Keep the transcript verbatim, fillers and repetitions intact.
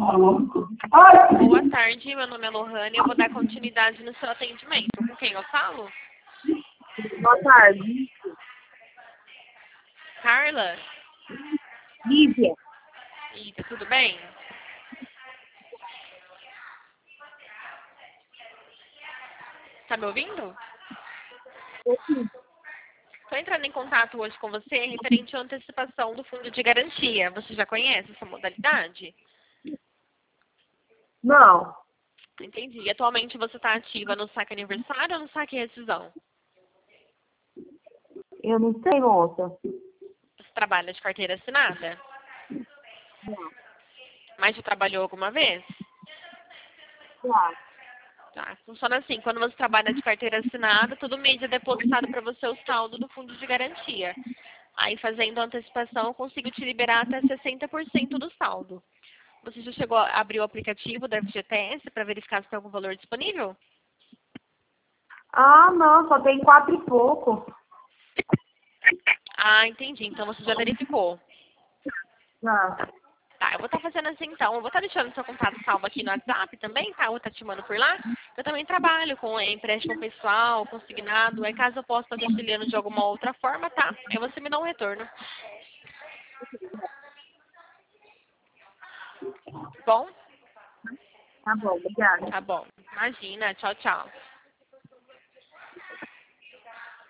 Boa tarde, meu nome é Lohane e eu vou dar continuidade no seu atendimento. Com quem eu falo? Boa tarde. Carla? Lívia. Eita, tudo bem? Tá me ouvindo? Estou entrando em contato hoje com você referente à antecipação do fundo de garantia. Você já conhece essa modalidade? Não, Entendi. E atualmente você está ativa no saque aniversário ou no saque rescisão? eu não sei, moça. Você trabalha de carteira assinada? Mas já trabalhou alguma vez? Já. Tá. Funciona assim, quando você trabalha de carteira assinada, todo mês é depositado para você o saldo do fundo de garantia. Aí, fazendo a antecipação, eu consigo te liberar até sessenta por cento do saldo. Você já chegou a abrir o aplicativo da F G T S para verificar se tem algum valor disponível? Ah, não, só tem quatro e pouco. Ah, entendi. Então você já verificou. Não. Tá, eu vou estar fazendo assim então. Eu vou estar deixando seu contato salvo aqui no WhatsApp também, tá? Eu vou estar te mandando por lá. Eu também trabalho com empréstimo pessoal, consignado. Aí caso eu possa estar te auxiliando de alguma outra forma, tá? Aí você me dá um retorno. Bom? Tá bom, obrigada. Tá bom. Imagina. Tchau, tchau.